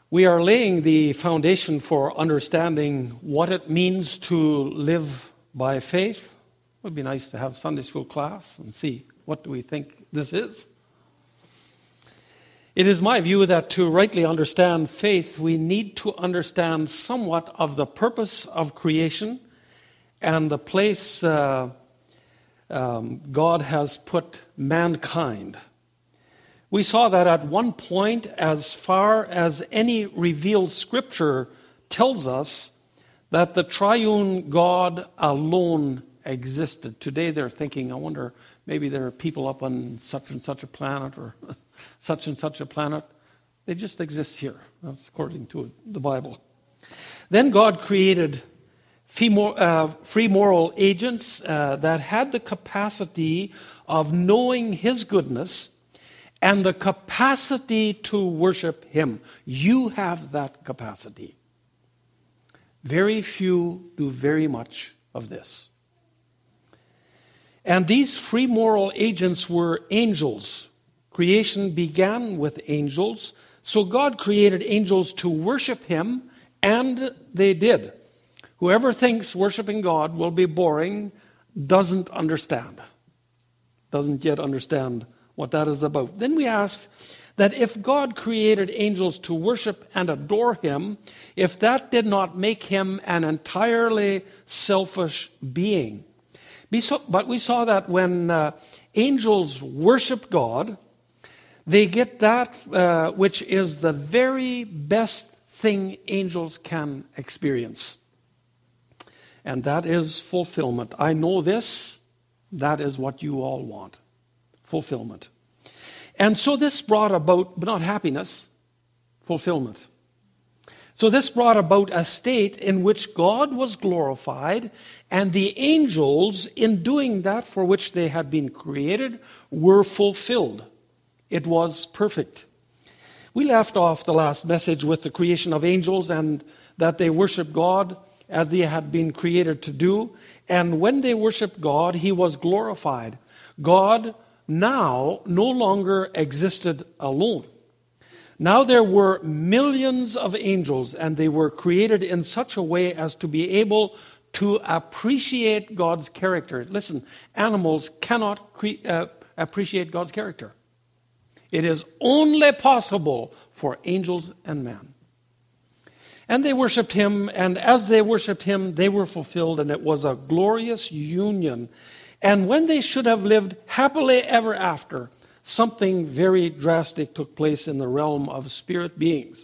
We are laying the foundation for understanding what it means to live by faith. It would be nice to have Sunday school class and see what do we think this is. It is my view that to rightly understand faith, we need to understand somewhat of the purpose of creation and the place God has put mankind. We saw that at one point, as far as any revealed scripture tells us, that the triune God alone existed. Today they're thinking, I wonder, maybe there are people up on such and such a planet or such and such a planet. They just exist here. That's according to the Bible. Then God created free moral agents that had the capacity of knowing His goodness and the capacity to worship Him. You have that capacity. Very few do very much of this. And these free moral agents were angels. Creation began with angels. So God created angels to worship Him, and they did. Whoever thinks worshiping God will be boring doesn't understand. Doesn't yet understand what that is about. Then we asked that if God created angels to worship and adore Him, if that did not make Him an entirely selfish being. But we saw that when angels worship God, they get that which is the very best thing angels can experience. And that is fulfillment. I know this. That is what you all want. Fulfillment. And so this brought about, but not happiness, fulfillment. So this brought about a state in which God was glorified, and the angels, in doing that for which they had been created, were fulfilled. It was perfect. We left off the last message with the creation of angels and that they worship God as they had been created to do. And when they worshiped God, He was glorified. God now no longer existed alone. Now there were millions of angels, and they were created in such a way as to be able to appreciate God's character. Listen, animals cannot appreciate God's character. It is only possible for angels and man. And they worshipped Him, and as they worshipped Him, they were fulfilled, and it was a glorious union. And when they should have lived happily ever after, something very drastic took place in the realm of spirit beings.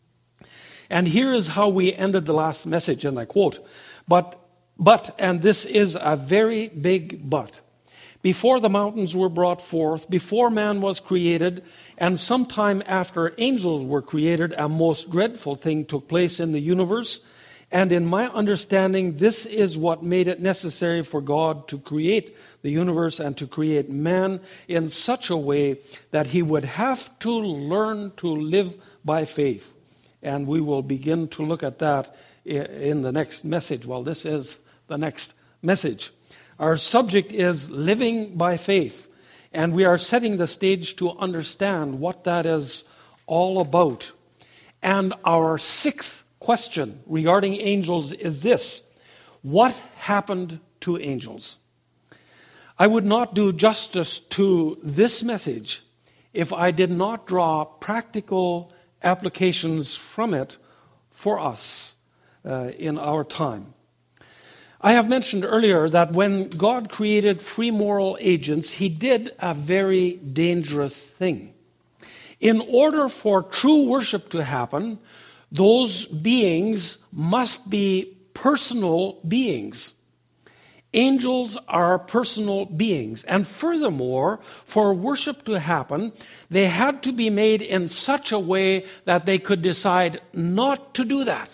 And here is how we ended the last message, and I quote, But, and this is a very big but, before the mountains were brought forth, before man was created, and sometime after angels were created, a most dreadful thing took place in the universe. And in my understanding, this is what made it necessary for God to create the universe and to create man in such a way that He would have to learn to live by faith. And we will begin to look at that in the next message. Well, this is the next message. Our subject is living by faith. And we are setting the stage to understand what that is all about. And our sixth question regarding angels is this: what happened to angels? I would not do justice to this message if I did not draw practical applications from it for us in our time. I have mentioned earlier that when God created free moral agents, He did a very dangerous thing. In order for true worship to happen, those beings must be personal beings. Angels are personal beings. And furthermore, for worship to happen, they had to be made in such a way that they could decide not to do that.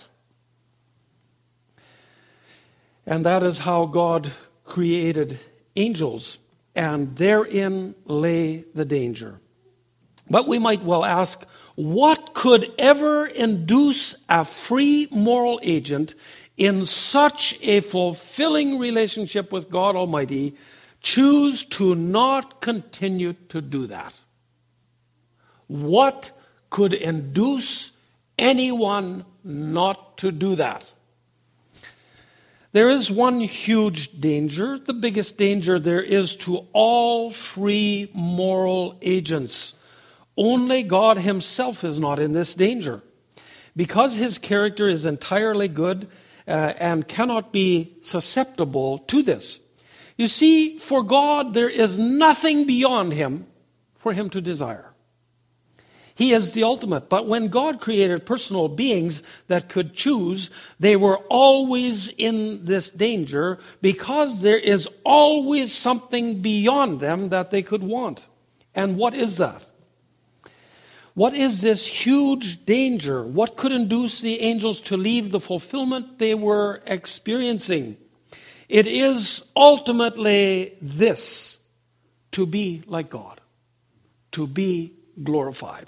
And that is how God created angels. And therein lay the danger. But we might well ask, what could ever induce a free moral agent in such a fulfilling relationship with God Almighty choose to not continue to do that? What could induce anyone not to do that. There is one huge danger, the biggest danger there is to all free moral agents. Only God himself is not in this danger. Because his character is entirely good and cannot be susceptible to this. You see, for God there is nothing beyond him for him to desire. He is the ultimate. But when God created personal beings that could choose, they were always in this danger because there is always something beyond them that they could want. And what is that? What is this huge danger? What could induce the angels to leave the fulfillment they were experiencing? It is ultimately this: to be like God, to be glorified,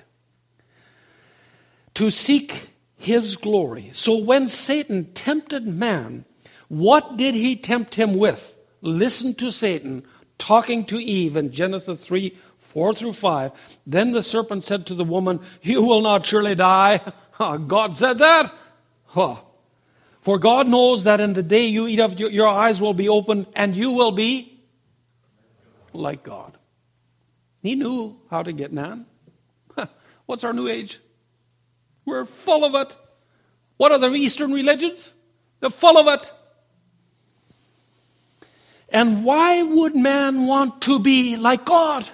to seek his glory. So when Satan tempted man, what did he tempt him with? Listen to Satan talking to Eve in Genesis 3:4-5. Then the serpent said to the woman, "You will not surely die." God said that? For God knows that in the day you eat of your eyes will be opened and you will be like God. He knew how to get man. What's our new age? We're full of it. What are the Eastern religions? They're full of it. And why would man want to be like God?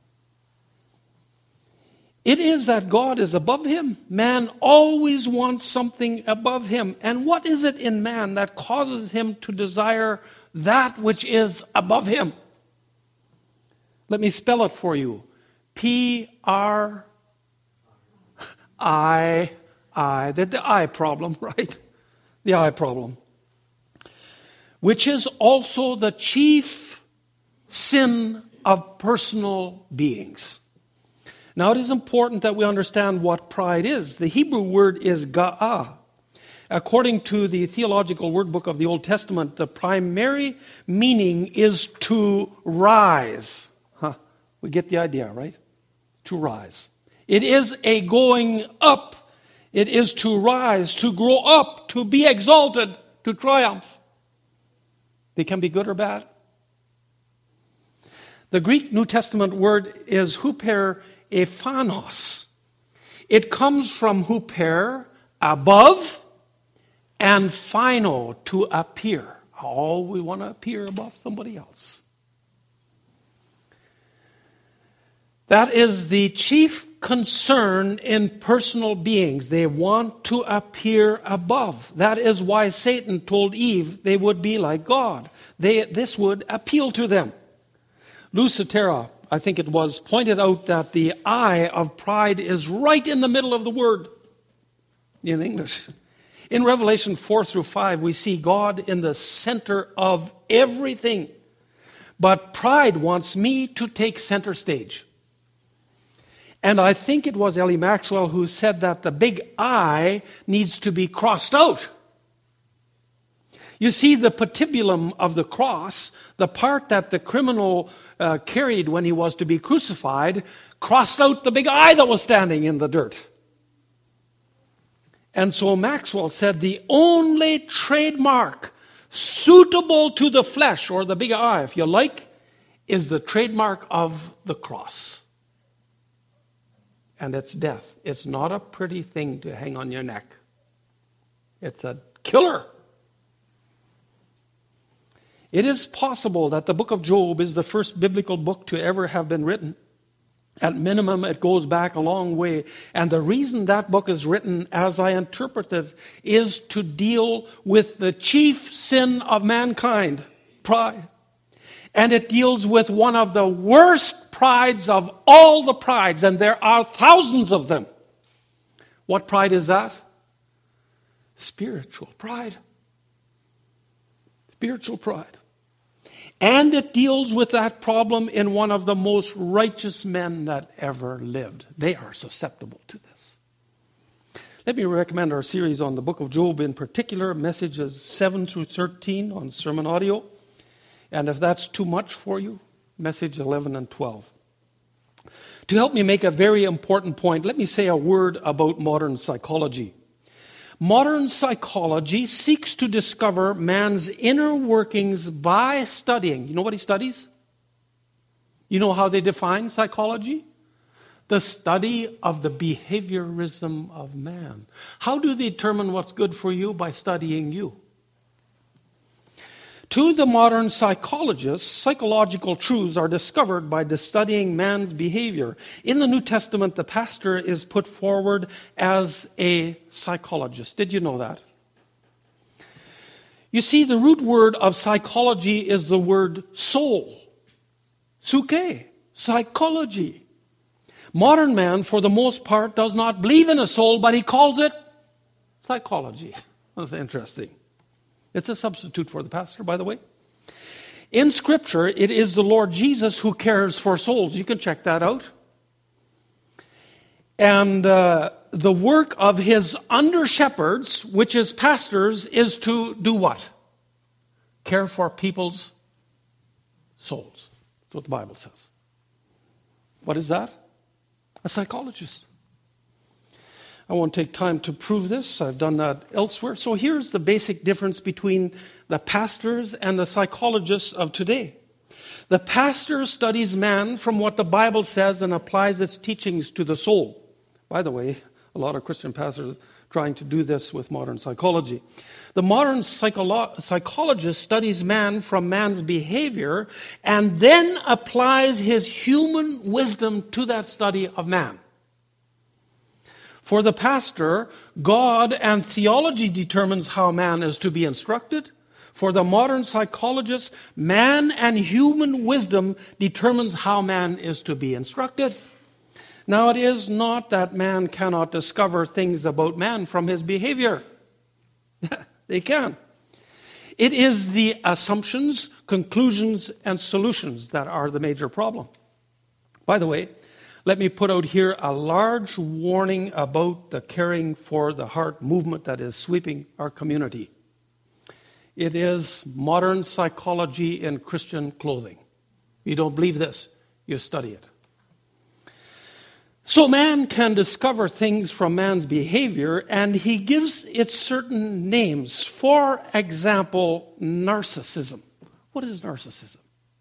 It is that God is above him. Man always wants something above him. And what is it in man that causes him to desire that which is above him? Let me spell it for you. P-R-I-I. The eye problem, right? The eye problem. Which is also the chief sin of personal beings. Now it is important that we understand what pride is. The Hebrew word is ga'ah. According to the Theological Word Book of the Old Testament, the primary meaning is to rise. We get the idea, right? To rise. It is a going up. It is to rise, to grow up, to be exalted, to triumph. They can be good or bad. The Greek New Testament word is hupereiphanos. It comes from huper, above, and phino, to appear. Oh, we want to appear above somebody else. That is the chief concern in personal beings. They want to appear above. That is why Satan told Eve they would be like God. This would appeal to them. Lucitera, I think it was, pointed out that the eye of pride is right in the middle of the word in English. In Revelation 4-5, we see God in the center of everything. But pride wants me to take center stage. And I think it was Ellie Maxwell who said that the big I needs to be crossed out. You see, the patibulum of the cross, the part that the criminal carried when he was to be crucified, crossed out the big I that was standing in the dirt. And so Maxwell said the only trademark suitable to the flesh, or the big I, if you like, is the trademark of the cross. And it's death. It's not a pretty thing to hang on your neck. It's a killer. It is possible that the book of Job is the first biblical book to ever have been written. At minimum, it goes back a long way. And the reason that book is written, as I interpret it, is to deal with the chief sin of mankind, pride. And it deals with one of the worst prides of all the prides, and there are thousands of them. What pride is that? Spiritual pride. Spiritual pride. And it deals with that problem in one of the most righteous men that ever lived. They are susceptible to this. Let me recommend our series on the book of Job, in particular, messages 7-13 on sermon audio. And if that's too much for you, message 11 and 12. To help me make a very important point, let me say a word about modern psychology. Modern psychology seeks to discover man's inner workings by studying. You know what he studies? You know how they define psychology? The study of the behaviorism of man. How do they determine what's good for you? By studying you. To the modern psychologists, psychological truths are discovered by studying man's behavior. In the New Testament, the pastor is put forward as a psychologist. Did you know that? You see, the root word of psychology is the word soul. Psyche, psychology. Modern man, for the most part, does not believe in a soul, but he calls it psychology. That's interesting. It's a substitute for the pastor, by the way. In Scripture, it is the Lord Jesus who cares for souls. You can check that out. And the work of his under-shepherds, which is pastors, is to do what? Care for people's souls. That's what the Bible says. What is that? A psychologist. I won't take time to prove this. I've done that elsewhere. So here's the basic difference between the pastors and the psychologists of today. The pastor studies man from what the Bible says and applies its teachings to the soul. By the way, a lot of Christian pastors are trying to do this with modern psychology. The modern psychologist studies man from man's behavior and then applies his human wisdom to that study of man. For the pastor, God and theology determines how man is to be instructed. For the modern psychologist, man and human wisdom determines how man is to be instructed. Now, it is not that man cannot discover things about man from his behavior. They can. It is the assumptions, conclusions, and solutions that are the major problem. By the way, let me put out here a large warning about the caring for the heart movement that is sweeping our community. It is modern psychology in Christian clothing. You don't believe this, you study it. So man can discover things from man's behavior, and he gives it certain names. For example, narcissism. What is narcissism?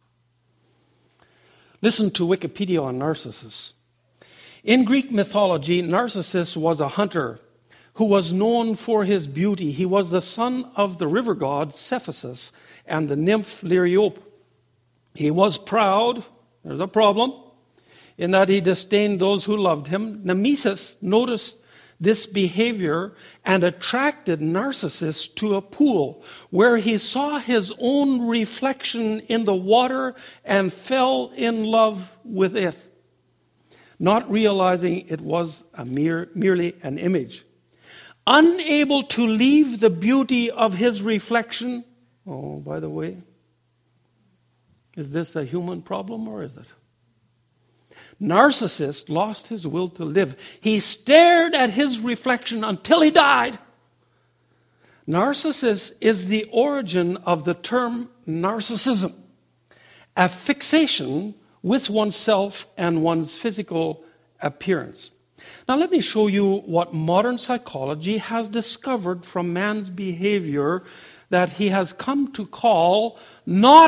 Listen to Wikipedia on Narcissus. In Greek mythology, Narcissus was a hunter who was known for his beauty. He was the son of the river god Cephissus and the nymph Liriope. He was proud, there's a problem, in that he disdained those who loved him. Nemesis noticed this behavior and attracted Narcissus to a pool where he saw his own reflection in the water and fell in love with it, not realizing it was merely an image. Unable to leave the beauty of his reflection. Oh, by the way, is this a human problem or is it? Narcissus lost his will to live. He stared at his reflection until he died. Narcissus is the origin of the term narcissism, a fixation with oneself and one's physical appearance. Now let me show you what modern psychology has discovered from man's behavior that he has come to call not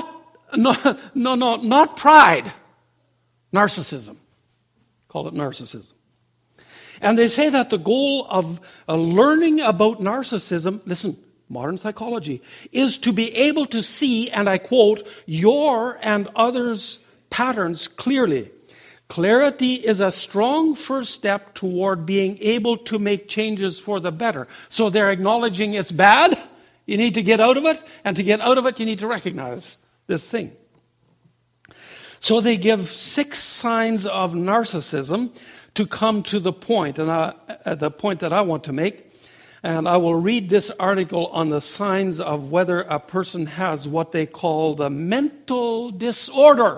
pride, narcissism. Call it narcissism. And they say that the goal of learning about narcissism, listen, modern psychology, is to be able to see, and I quote, your and others' patterns clearly. Clarity is a strong first step toward being able to make changes for the better. So they're acknowledging it's bad, you need to get out of it, and to get out of it, you need to recognize this thing. So they give 6 signs of narcissism to come to the point, and the point that I want to make. And I will read this article on the signs of whether a person has what they call the mental disorder.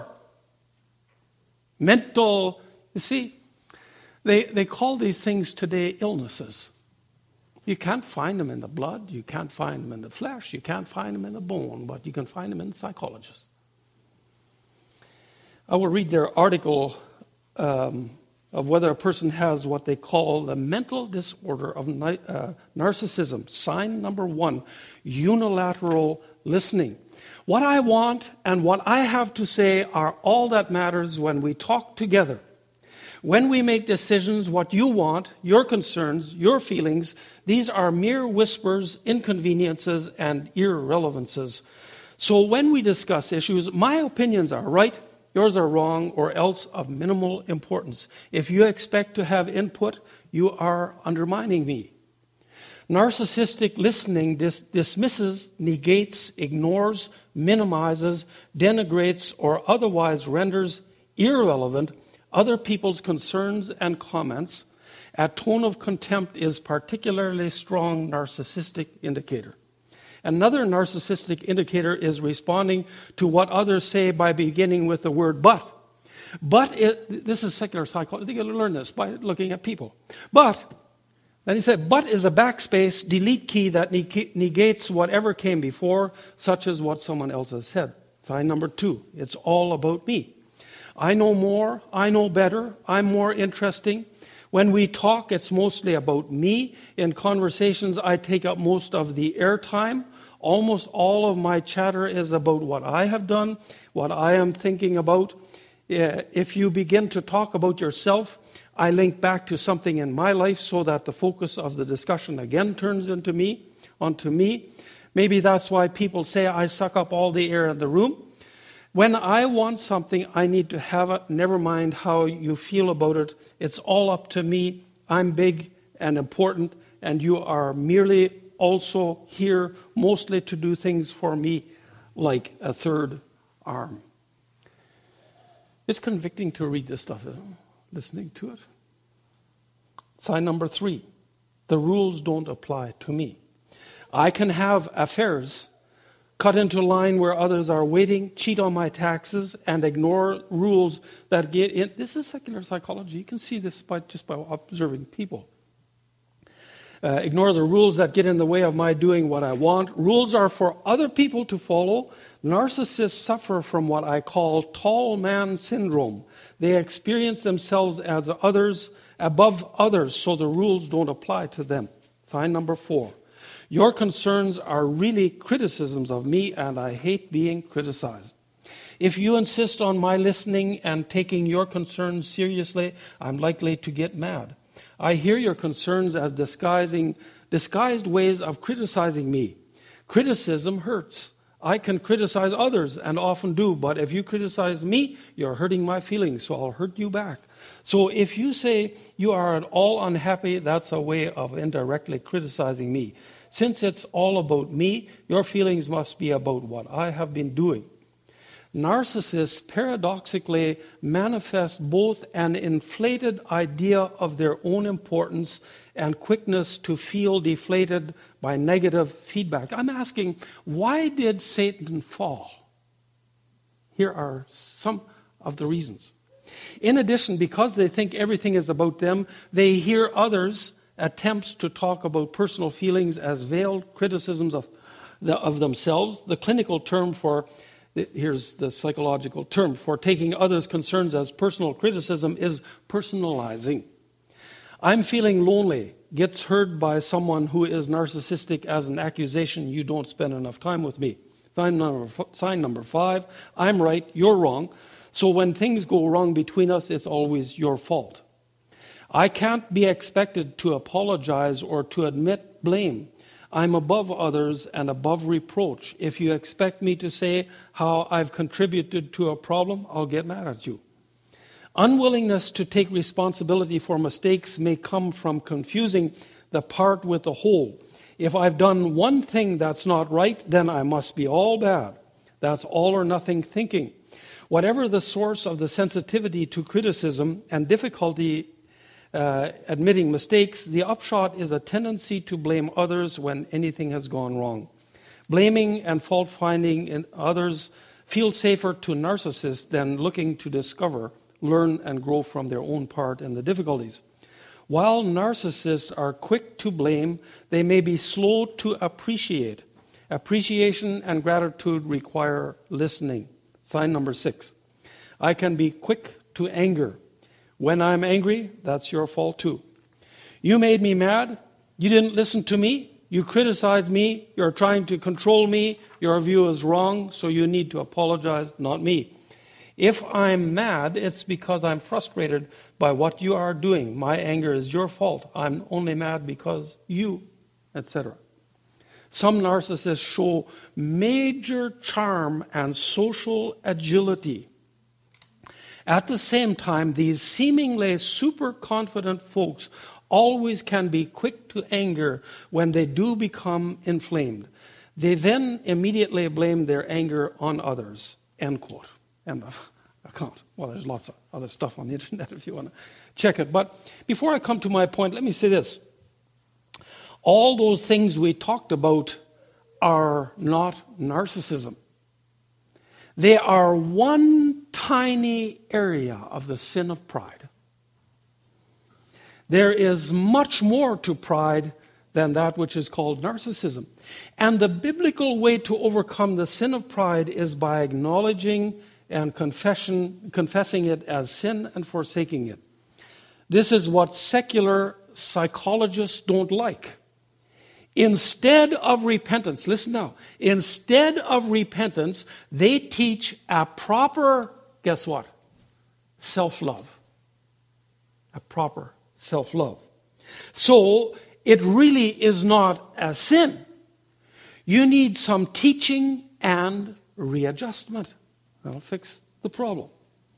You see, they call these things today illnesses. You can't find them in the blood, you can't find them in the flesh, you can't find them in the bone, but you can find them in psychologists. I will read their article of whether a person has what they call the mental disorder of narcissism. Sign number 1, unilateral listening. What I want and what I have to say are all that matters when we talk together. When we make decisions, what you want, your concerns, your feelings, these are mere whispers, inconveniences, and irrelevances. So when we discuss issues, my opinions are right, yours are wrong, or else of minimal importance. If you expect to have input, you are undermining me. Narcissistic listening dismisses, negates, ignores, minimizes, denigrates, or otherwise renders irrelevant other people's concerns and comments. A tone of contempt is particularly strong narcissistic indicator. Another narcissistic indicator is responding to what others say by beginning with the word but. This is secular psychology. I think you'll learn this by looking at people. Then he said, but is a backspace delete key that negates whatever came before, such as what someone else has said. Sign number 2, it's all about me. I know more, I know better, I'm more interesting. When we talk, it's mostly about me. In conversations, I take up most of the airtime. Almost all of my chatter is about what I have done, what I am thinking about. If you begin to talk about yourself, I link back to something in my life so that the focus of the discussion again turns onto me. Maybe that's why people say I suck up all the air in the room. When I want something, I need to have it. Never mind how you feel about it. It's all up to me. I'm big and important, and you are merely also here mostly to do things for me like a third arm. It's convicting to read this stuff, listening to it. Sign number 3, the rules don't apply to me. I can have affairs, cut into line where others are waiting, cheat on my taxes, and ignore rules that get in. This is secular psychology. You can see this just by observing people. Ignore the rules that get in the way of my doing what I want. Rules are for other people to follow. Narcissists suffer from what I call tall man syndrome. They experience themselves as others, above others, so the rules don't apply to them. Sign number 4. Your concerns are really criticisms of me, and I hate being criticized. If you insist on my listening and taking your concerns seriously, I'm likely to get mad. I hear your concerns as disguised ways of criticizing me. Criticism hurts. I can criticize others, and often do, but if you criticize me, you're hurting my feelings, so I'll hurt you back. So if you say you are at all unhappy, that's a way of indirectly criticizing me. Since it's all about me, your feelings must be about what I have been doing. Narcissists paradoxically manifest both an inflated idea of their own importance and quickness to feel deflated by negative feedback. I'm asking, why did Satan fall? Here are some of the reasons. In addition, because they think everything is about them, they hear others' attempts to talk about personal feelings as veiled criticisms of themselves. The clinical term here's the psychological term for taking others' concerns as personal criticism is personalizing. I'm feeling lonely gets heard by someone who is narcissistic as an accusation. You don't spend enough time with me. Sign number 5, I'm right, you're wrong. So when things go wrong between us, it's always your fault. I can't be expected to apologize or to admit blame. I'm above others and above reproach. If you expect me to say how I've contributed to a problem, I'll get mad at you. Unwillingness to take responsibility for mistakes may come from confusing the part with the whole. If I've done one thing that's not right, then I must be all bad. That's all or nothing thinking. Whatever the source of the sensitivity to criticism and difficulty admitting mistakes, the upshot is a tendency to blame others when anything has gone wrong. Blaming and fault-finding in others feels safer to narcissists than looking to discover, learn, and grow from their own part in the difficulties. While narcissists are quick to blame, they may be slow to appreciate. Appreciation and gratitude require listening. Sign number 6. I can be quick to anger. When I'm angry, that's your fault too. You made me mad. You didn't listen to me. You criticized me. You're trying to control me. Your view is wrong, so you need to apologize, not me. If I'm mad, it's because I'm frustrated by what you are doing. My anger is your fault. I'm only mad because you, etc. Some narcissists show major charm and social agility. At the same time, these seemingly super confident folks always can be quick to anger when they do become inflamed. They then immediately blame their anger on others. End quote. End of account. Well, there's lots of other stuff on the internet if you want to check it. But before I come to my point, let me say this. All those things we talked about are not narcissism. They are one tiny area of the sin of pride. There is much more to pride than that which is called narcissism. And the biblical way to overcome the sin of pride is by acknowledging and confessing it as sin and forsaking it. This is what secular psychologists don't like. Instead of repentance, listen now, instead of repentance, they teach a proper, guess what? Self-love. A proper self-love. So, it really is not a sin. You need some teaching and readjustment. That'll fix the problem.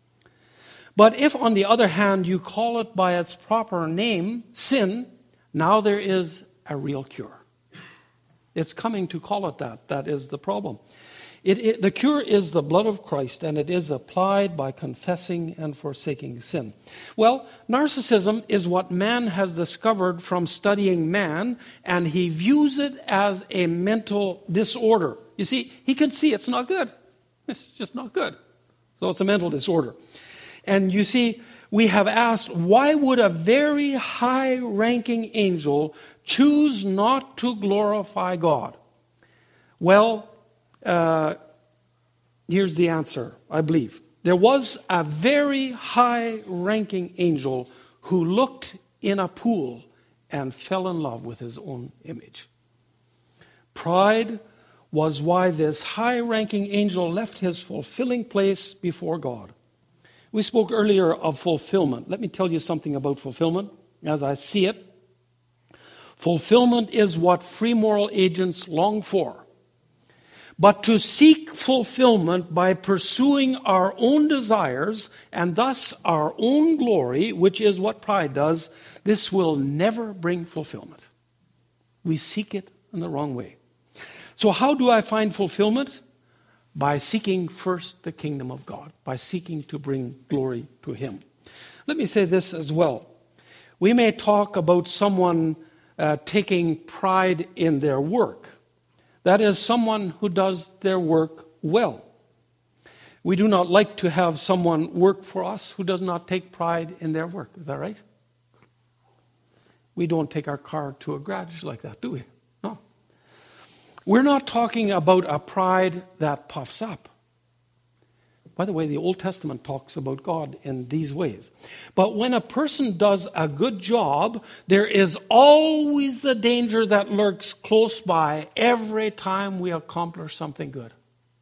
But if, on the other hand, you call it by its proper name, sin, now there is a real cure. It's coming to call it that. That is the problem. The cure is the blood of Christ, and it is applied by confessing and forsaking sin. Well, narcissism is what man has discovered from studying man, and he views it as a mental disorder. You see, he can see it's not good. It's just not good. So it's a mental disorder. And you see, we have asked, why would a very high-ranking angel choose not to glorify God? Well, here's the answer, I believe. There was a very high-ranking angel who looked in a pool and fell in love with his own image. Pride was why this high-ranking angel left his fulfilling place before God. We spoke earlier of fulfillment. Let me tell you something about fulfillment as I see it. Fulfillment is what free moral agents long for. But to seek fulfillment by pursuing our own desires and thus our own glory, which is what pride does, this will never bring fulfillment. We seek it in the wrong way. So how do I find fulfillment? By seeking first the kingdom of God, by seeking to bring glory to Him. Let me say this as well. We may talk about someone taking pride in their work. That is, someone who does their work well. We do not like to have someone work for us who does not take pride in their work. Is that right? We don't take our car to a garage like that, do we? No. We're not talking about a pride that puffs up. By the way, the Old Testament talks about God in these ways. But when a person does a good job, there is always the danger that lurks close by every time we accomplish something good.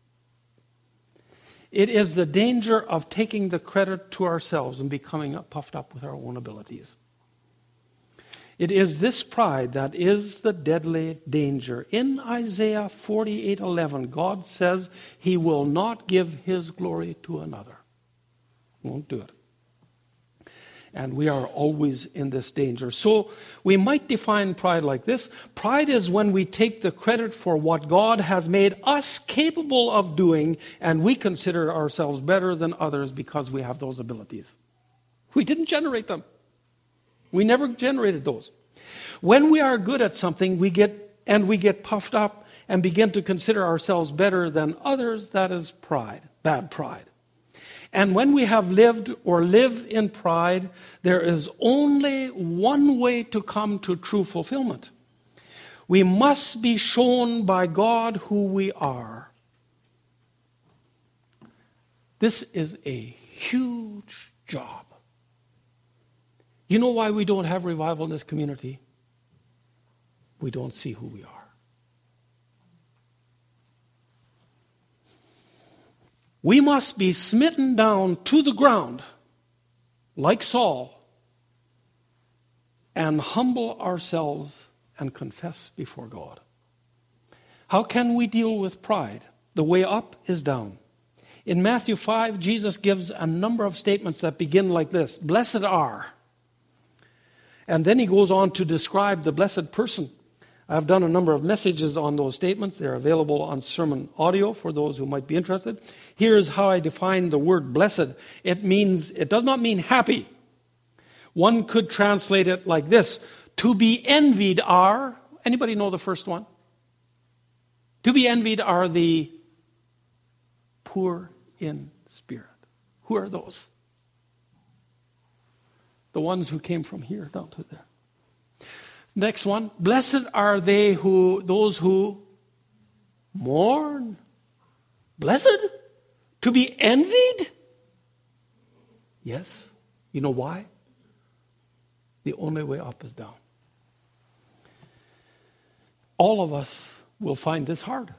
It is the danger of taking the credit to ourselves and becoming puffed up with our own abilities. It is this pride that is the deadly danger. In Isaiah 48:11, God says He will not give His glory to another. He won't do it. And we are always in this danger. So we might define pride like this. Pride is when we take the credit for what God has made us capable of doing, and we consider ourselves better than others because we have those abilities. We didn't generate them. We never generated those. When we are good at something, we get puffed up and begin to consider ourselves better than others. That is pride, bad pride. And when we have lived or live in pride, there is only one way to come to true fulfillment. We must be shown by God who we are. This is a huge job. You know why we don't have revival in this community? We don't see who we are. We must be smitten down to the ground, like Saul, and humble ourselves and confess before God. How can we deal with pride? The way up is down. In Matthew 5, Jesus gives a number of statements that begin like this: blessed are. And then he goes on to describe the blessed person. I've done a number of messages on those statements. They're available on sermon audio for those who might be interested. Here's how I define the word blessed. It does not mean happy. One could translate it like this: to be envied are, anybody know the first one? To be envied are the poor in spirit. Who are those? The ones who came from here down to there. Next one. Blessed are those who mourn. Blessed? To be envied? Yes. You know why? The only way up is down. All of us will find this hard.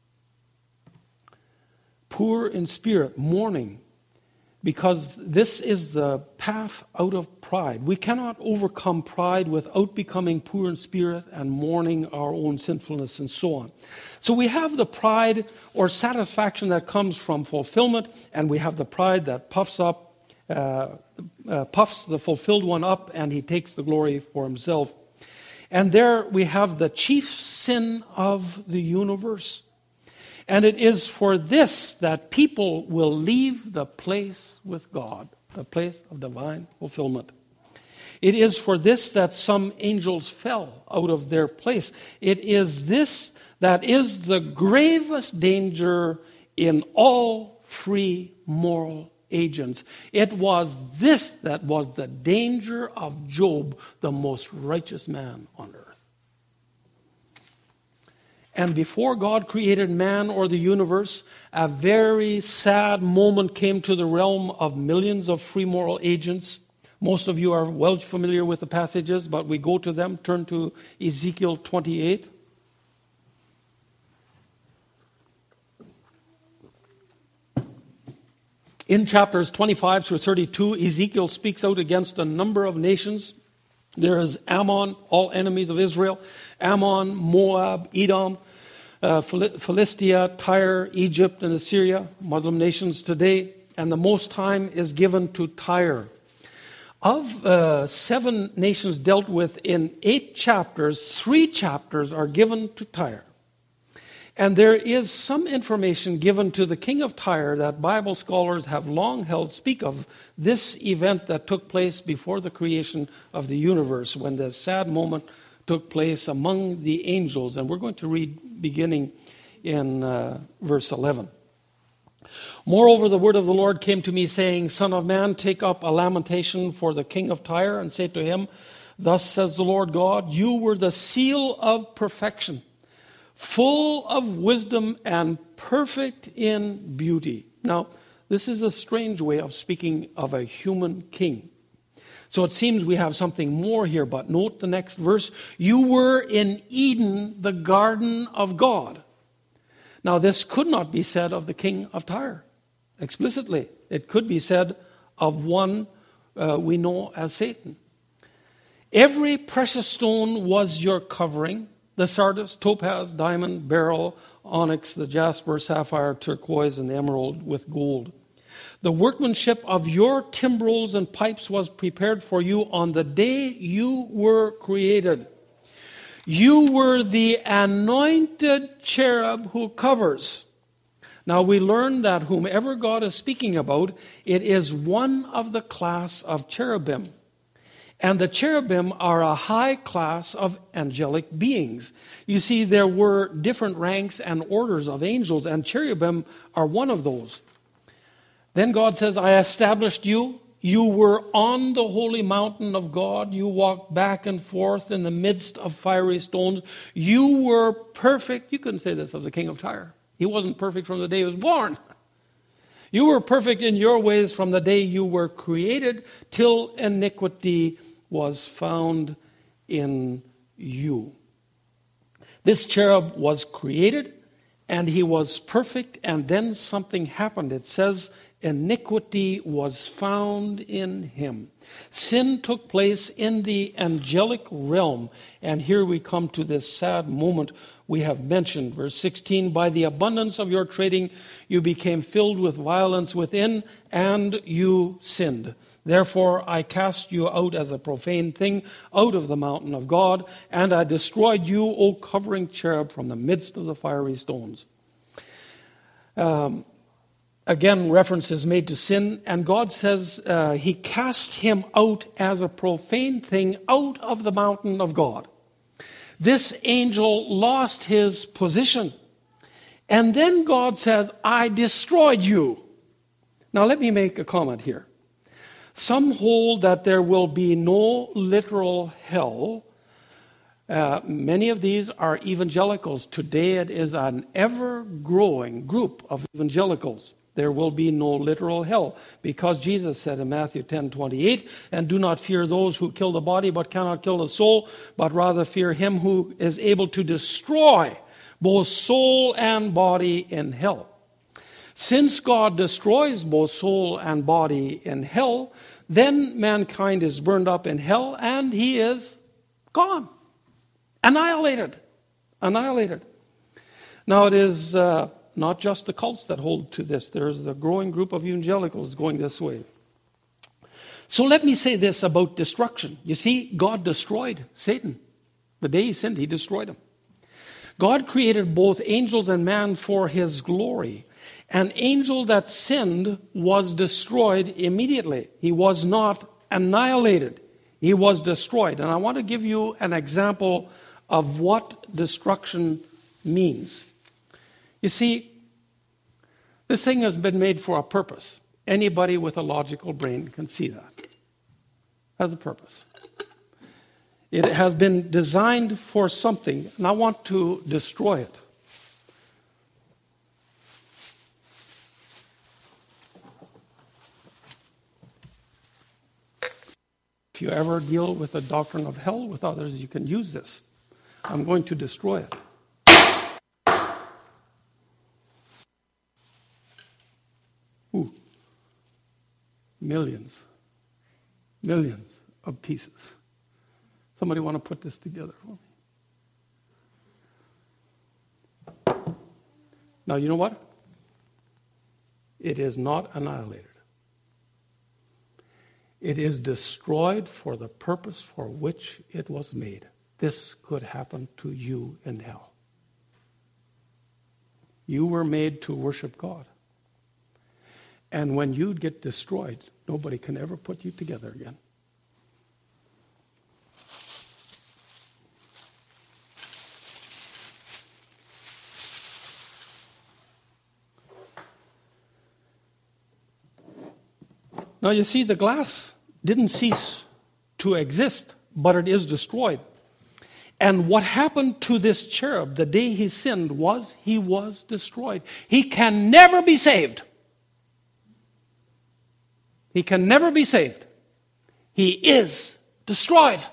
Poor in spirit, mourning, because this is the path out of pride. We cannot overcome pride without becoming poor in spirit and mourning our own sinfulness and so on. So we have the pride or satisfaction that comes from fulfillment, and we have the pride that puffs the fulfilled one up, and he takes the glory for himself. And there we have the chief sin of the universe. And it is for this that people will leave the place with God, the place of divine fulfillment. It is for this that some angels fell out of their place. It is this that is the gravest danger in all free moral agents. It was this that was the danger of Job, the most righteous man on earth. And before God created man or the universe, a very sad moment came to the realm of millions of free moral agents. Most of you are well familiar with the passages, but we go to them. Turn to Ezekiel 28. In chapters 25 through 32, Ezekiel speaks out against a number of nations. There is Ammon, all enemies of Israel, Ammon, Moab, Edom, Philistia, Tyre, Egypt, and Assyria, Muslim nations today, and the most time is given to Tyre. Of 7 nations dealt with in 8 chapters, 3 chapters are given to Tyre. And there is some information given to the king of Tyre that Bible scholars have long held speak of this event that took place before the creation of the universe, when the sad moment took place among the angels. And we're going to read beginning in verse 11. Moreover, the word of the Lord came to me, saying, Son of man, take up a lamentation for the king of Tyre, and say to him, Thus says the Lord God, you were the seal of perfection, full of wisdom and perfect in beauty. Now, this is a strange way of speaking of a human king. So it seems we have something more here, but note the next verse. You were in Eden, the garden of God. Now, this could not be said of the king of Tyre explicitly. It could be said of one we know as Satan. Every precious stone was your covering. The sardius, topaz, diamond, beryl, onyx, the jasper, sapphire, turquoise, and the emerald with gold. The workmanship of your timbrels and pipes was prepared for you on the day you were created. You were the anointed cherub who covers. Now we learn that whomever God is speaking about, it is one of the class of cherubim. And the cherubim are a high class of angelic beings. You see, there were different ranks and orders of angels, and cherubim are one of those. Then God says, I established you. You were on the holy mountain of God. You walked back and forth in the midst of fiery stones. You were perfect. You couldn't say this of the king of Tyre. He wasn't perfect from the day he was born. You were perfect in your ways from the day you were created till iniquity was found in you. This cherub was created, and he was perfect, and then something happened. It says, iniquity was found in him. Sin took place in the angelic realm. And here we come to this sad moment we have mentioned. Verse 16, by the abundance of your trading, you became filled with violence within, and you sinned. Therefore, I cast you out as a profane thing out of the mountain of God, and I destroyed you, O covering cherub, from the midst of the fiery stones. Again, reference is made to sin, and God says he cast him out as a profane thing out of the mountain of God. This angel lost his position. And then God says, I destroyed you. Now let me make a comment here. Some hold that there will be no literal hell. Many of these are evangelicals. Today it is an ever-growing group of evangelicals. There will be no literal hell, because Jesus said in Matthew 10:28, and do not fear those who kill the body but cannot kill the soul, but rather fear him who is able to destroy both soul and body in hell. Since God destroys both soul and body in hell, then mankind is burned up in hell and he is gone. Annihilated. Now it is not just the cults that hold to this. There's a growing group of evangelicals going this way. So let me say this about destruction. You see, God destroyed Satan. The day he sinned, he destroyed him. God created both angels and man for his glory. An angel that sinned was destroyed immediately. He was not annihilated. He was destroyed. And I want to give you an example of what destruction means. You see, this thing has been made for a purpose. Anybody with a logical brain can see that. It has a purpose. It has been designed for something, and I want to destroy it. If you ever deal with the doctrine of hell with others, you can use this. I'm going to destroy it. Ooh. Millions of pieces. Somebody want to put this together for me? Now, you know what? It is not annihilated. It is destroyed for the purpose for which it was made. This could happen to you in hell. You were made to worship God. And when you get destroyed, nobody can ever put you together again. Now you see, the glass didn't cease to exist, but it is destroyed. And what happened to this cherub the day he sinned was he was destroyed. He can never be saved. He can never be saved. He is destroyed.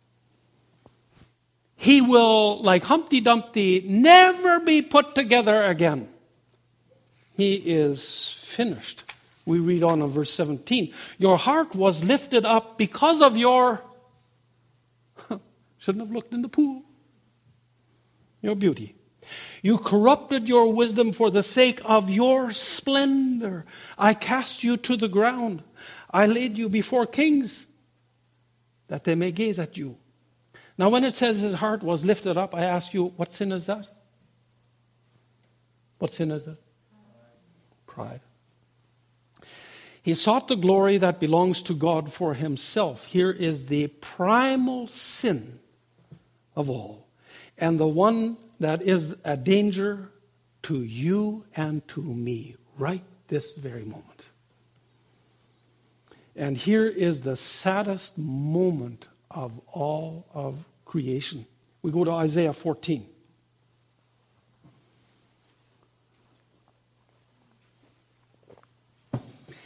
He will, like Humpty Dumpty, never be put together again. He is finished. We read on in verse 17. Your heart was lifted up because of your... Shouldn't have looked in the pool. Your beauty. You corrupted your wisdom for the sake of your splendor. I cast you to the ground. I laid you before kings, that they may gaze at you. Now when it says his heart was lifted up, I ask you, what sin is that? What sin is that? Pride. He sought the glory that belongs to God for himself. Here is the primal sin of all, and the one that is a danger to you and to me right this very moment. And here is the saddest moment of all of creation. We go to Isaiah 14.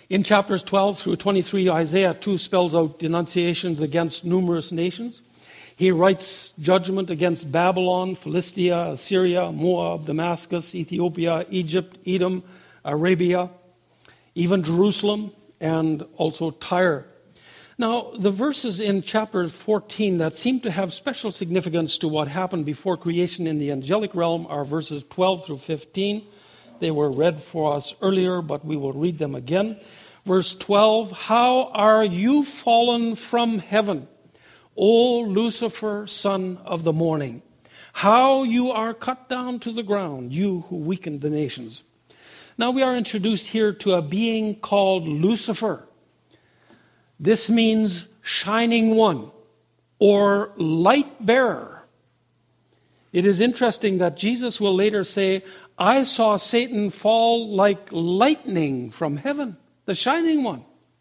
In chapters 12 through 23, Isaiah 2 spells out denunciations against numerous nations. He writes judgment against Babylon, Philistia, Assyria, Moab, Damascus, Ethiopia, Egypt, Edom, Arabia, even Jerusalem, and also Tyre. Now, the verses in chapter 14 that seem to have special significance to what happened before creation in the angelic realm are verses 12 through 15. They were read for us earlier, but we will read them again. Verse 12, "How are you fallen from heaven, O Lucifer, son of the morning? How you are cut down to the ground, you who weakened the nations." Now we are introduced here to a being called Lucifer. This means shining one or light bearer. It is interesting that Jesus will later say, "I saw Satan fall like lightning from heaven," the shining one.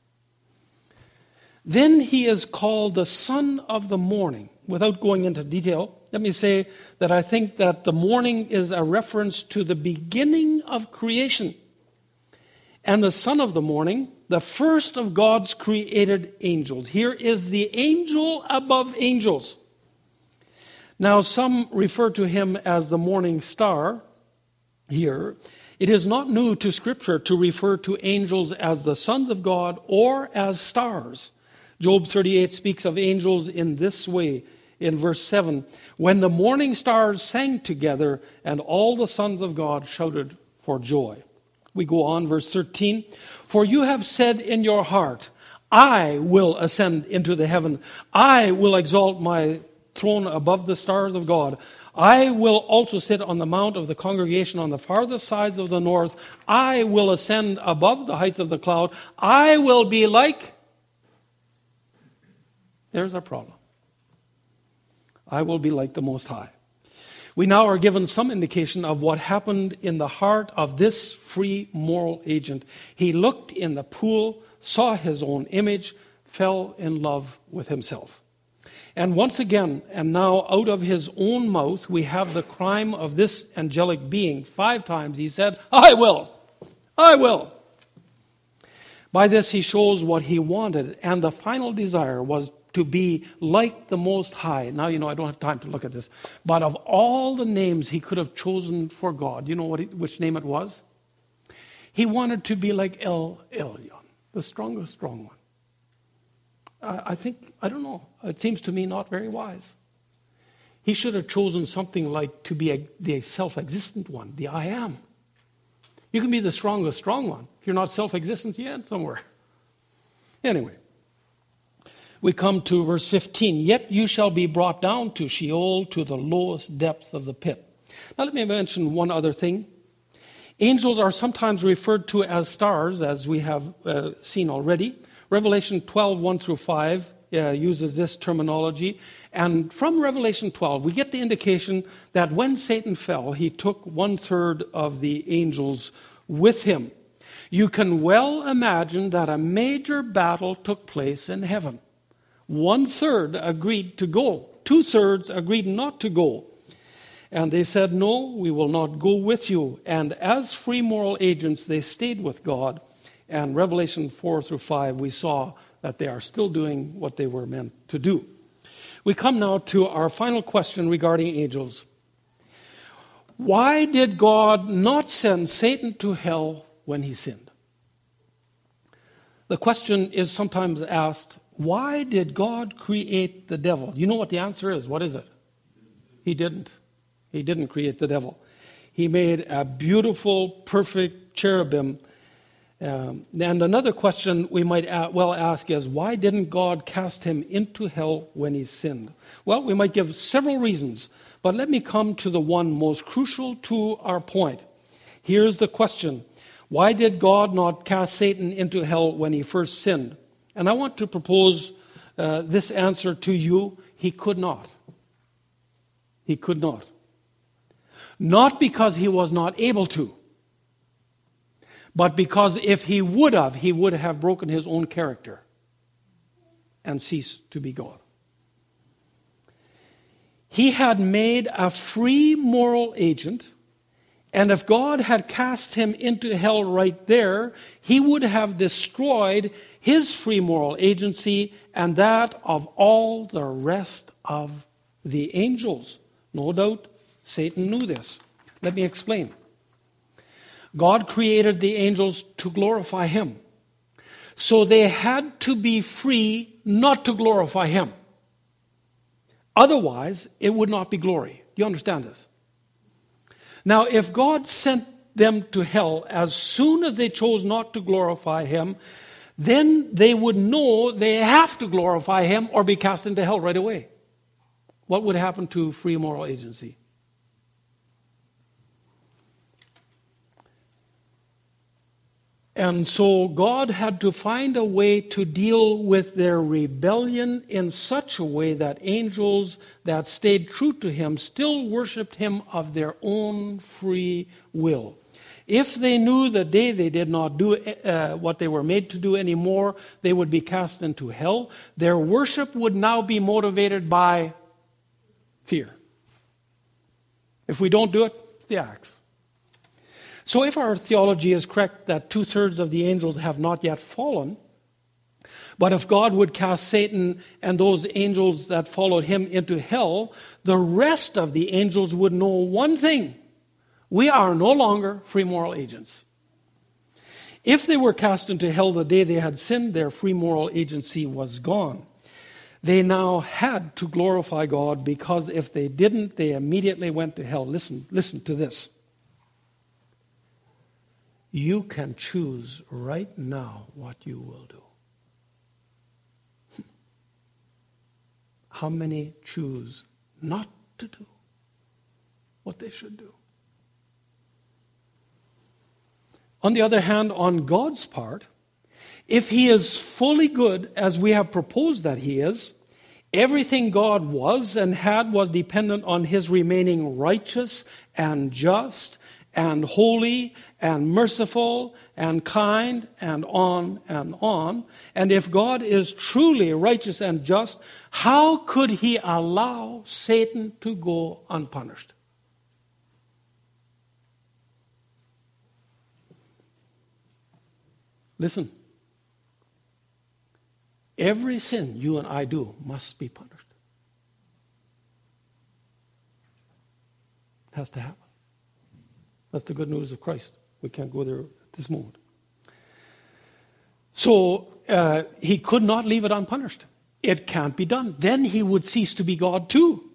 Then he is called the son of the morning. Without going into detail, let me say that I think that the morning is a reference to the beginning of creation. And the son of the morning, the first of God's created angels. Here is the angel above angels. Now, some refer to him as the morning star here. It is not new to Scripture to refer to angels as the sons of God or as stars. Job 38 speaks of angels in this way in verse 7. "When the morning stars sang together and all the sons of God shouted for joy." We go on, verse 13. "For you have said in your heart, I will ascend into the heaven. I will exalt my throne above the stars of God. I will also sit on the mount of the congregation on the farthest sides of the north. I will ascend above the heights of the cloud. I will be like..." There's our problem. I will be like the Most High. We now are given some indication of what happened in the heart of this free moral agent. He looked in the pool, saw his own image, fell in love with himself. And once again, and now out of his own mouth, we have the crime of this angelic being. 5 times he said, "I will, I will." By this he shows what he wanted, and the final desire was to be like the Most High. Now, I don't have time to look at this, but of all the names he could have chosen for God, you know which name it was? He wanted to be like El Elyon, the strongest strong one. I don't know. It seems to me not very wise. He should have chosen something like to be the self-existent one, the I am. You can be the strongest strong one. If you're not self-existent, you end somewhere. Anyway, we come to verse 15. "Yet you shall be brought down to Sheol, to the lowest depths of the pit." Now let me mention one other thing. Angels are sometimes referred to as stars, as we have seen already. Revelation 12, 1 through 5 uses this terminology. And from Revelation 12, we get the indication that when Satan fell, he took 1/3 of the angels with him. You can well imagine that a major battle took place in heaven. 1/3 agreed to go. 2/3 agreed not to go. And they said, "No, we will not go with you." And as free moral agents, they stayed with God. And Revelation 4 through 5, we saw that they are still doing what they were meant to do. We come now to our final question regarding angels. Why did God not send Satan to hell when he sinned? The question is sometimes asked, why did God create the devil? You know what the answer is. What is it? He didn't. He didn't create the devil. He made a beautiful, perfect cherubim. And another question we might well ask is, why didn't God cast him into hell when he sinned? Well, we might give several reasons, but let me come to the one most crucial to our point. Here's the question. Why did God not cast Satan into hell when he first sinned? And I want to propose this answer to you. He could not. He could not. Not because he was not able to, but because if he would have broken his own character and ceased to be God. He had made a free moral agent, And if God had cast him into hell right there, he would have destroyed his free moral agency and that of all the rest of the angels. No doubt Satan knew this. Let me explain. God created the angels to glorify him. So they had to be free not to glorify him. Otherwise, it would not be glory. Do you understand this? Now, if God sent them to hell as soon as they chose not to glorify him, then they would know they have to glorify him or be cast into hell right away. What would happen to free moral agency? And so God had to find a way to deal with their rebellion in such a way that angels that stayed true to him still worshiped him of their own free will. If they knew the day they did not do what they were made to do anymore, they would be cast into hell. Their worship would now be motivated by fear. If we don't do it, it's the axe. So if our theology is correct that 2/3 of the angels have not yet fallen, but if God would cast Satan and those angels that followed him into hell, the rest of the angels would know one thing: we are no longer free moral agents. If they were cast into hell the day they had sinned, their free moral agency was gone. They now had to glorify God, because if they didn't, they immediately went to hell. Listen to this. You can choose right now what you will do. How many choose not to do what they should do? On the other hand, on God's part, if he is fully good, as we have proposed that he is, everything God was and had was dependent on his remaining righteous and just and holy and merciful and kind and on and on. And if God is truly righteous and just, how could he allow Satan to go unpunished? Listen. Every sin you and I do must be punished. It has to happen. That's the good news of Christ. We can't go there at this moment. So he could not leave it unpunished. It can't be done. Then he would cease to be God too.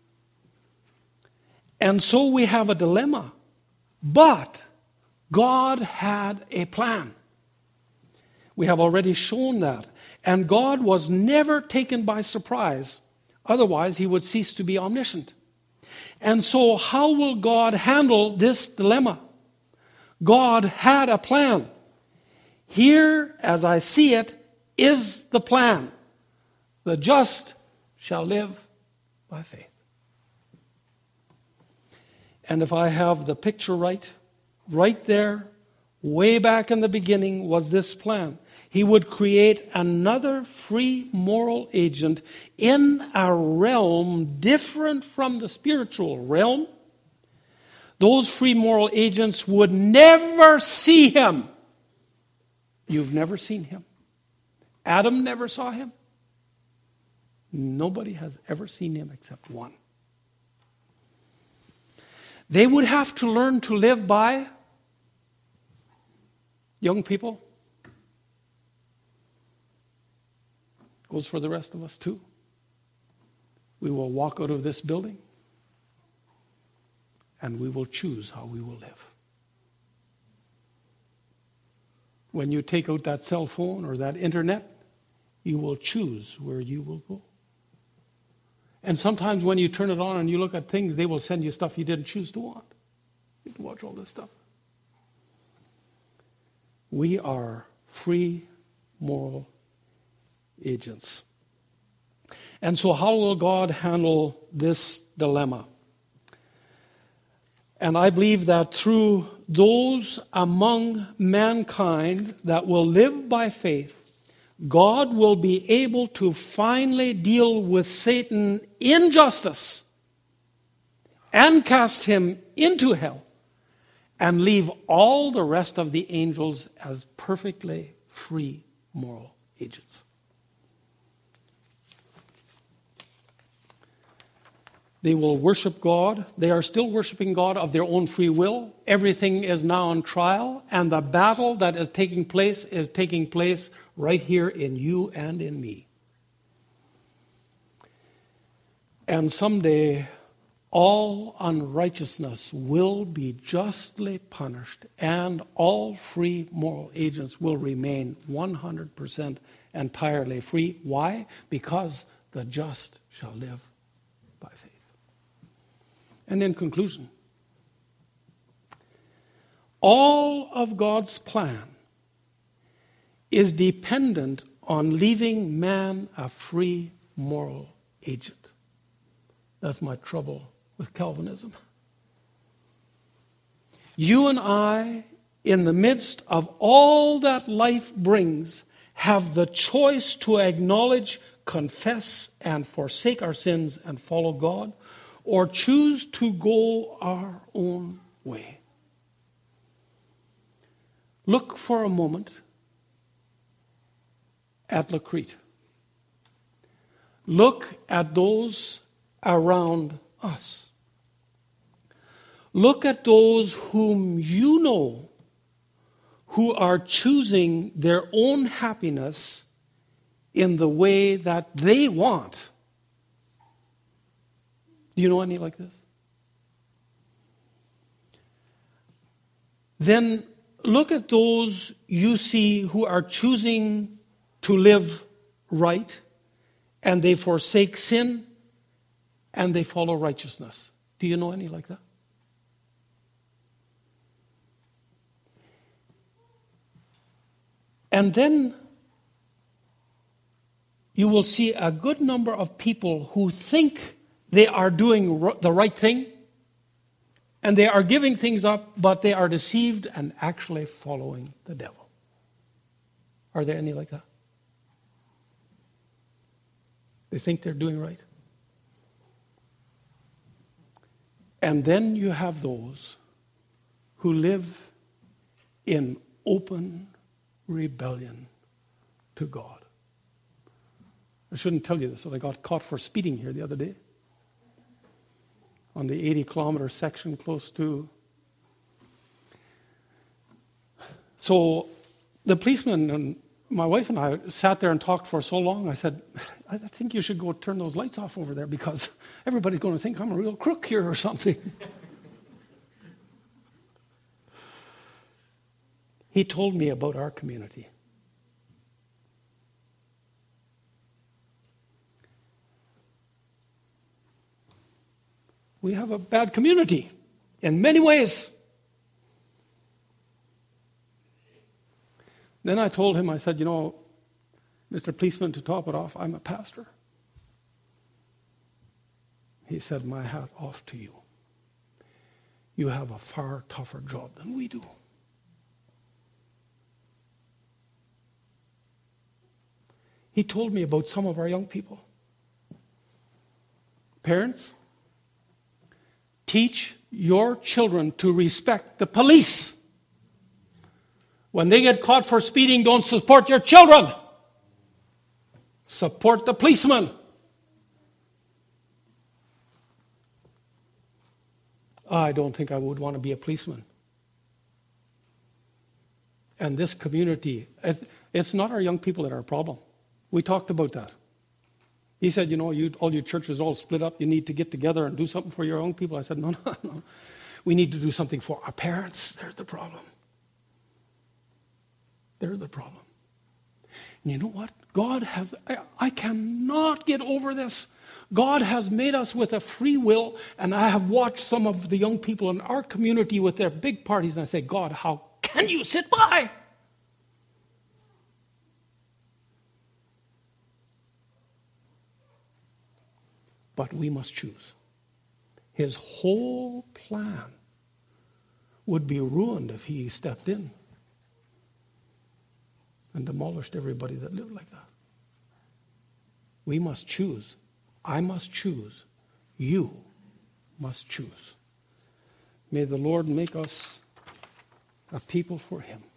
And so we have a dilemma. But God had a plan. We have already shown that. And God was never taken by surprise. Otherwise, he would cease to be omniscient. And so how will God handle this dilemma? God had a plan. Here, as I see it, is the plan. The just shall live by faith. And if I have the picture right there, way back in the beginning was this plan. He would create another free moral agent in a realm different from the spiritual realm. Those free moral agents would never see him. You've never seen him. Adam never saw him. Nobody has ever seen him except one. They would have to learn to live by, young people, goes for the rest of us too. We will walk out of this building and we will choose how we will live. When you take out that cell phone or that internet, you will choose where you will go. And sometimes when you turn it on and you look at things, they will send you stuff you didn't choose to want. You have to watch all this stuff. We are free moral agents. And so how will God handle this dilemma? And I believe that through those among mankind that will live by faith, God will be able to finally deal with Satan in justice and cast him into hell and leave all the rest of the angels as perfectly free moral agents. They will worship God. They are still worshiping God of their own free will. Everything is now on trial, and the battle that is taking place right here in you and in me. And someday, all unrighteousness will be justly punished, and all free moral agents will remain 100% entirely free. Why? Because the just shall live by faith. And in conclusion, all of God's plan is dependent on leaving man a free moral agent. That's my trouble with Calvinism. You and I, in the midst of all that life brings, have the choice to acknowledge, confess, and forsake our sins and follow God, or choose to go our own way. Look for a moment at Lacrete. Look at those around us. Look at those whom you know who are choosing their own happiness in the way that they want. Do you know any like this? Then look at those you see who are choosing to live right, and they forsake sin, and they follow righteousness. Do you know any like that? And then you will see a good number of people who think they are doing the right thing, and they are giving things up, but they are deceived and actually following the devil. Are there any like that? They think they're doing right. And then you have those who live in open rebellion to God. I shouldn't tell you this, but I got caught for speeding here the other day on the 80-kilometer section close to. So the policeman and my wife and I sat there and talked for so long. I said, I think you should go turn those lights off over there because everybody's going to think I'm a real crook here or something. He told me about our community. We have a bad community in many ways. Then I told him, I said, you know, Mr. Policeman, to top it off, I'm a pastor. He said, my hat off to you. You have a far tougher job than we do. He told me about some of our young people. Parents, teach your children to respect the police. When they get caught for speeding, don't support your children. Support the policeman. I don't think I would want to be a policeman. And this community, it's not our young people that are a problem. We talked about that. He said, you know, all your churches all split up. You need to get together and do something for your young people. I said, no. We need to do something for our parents. There's the problem. There's the problem. And you know what? God has, I cannot get over this. God has made us with a free will, and I have watched some of the young people in our community with their big parties, and I say, God, how can you sit by? But we must choose. His whole plan would be ruined if he stepped in and demolished everybody that lived like that. We must choose. I must choose. You must choose. May the Lord make us a people for him.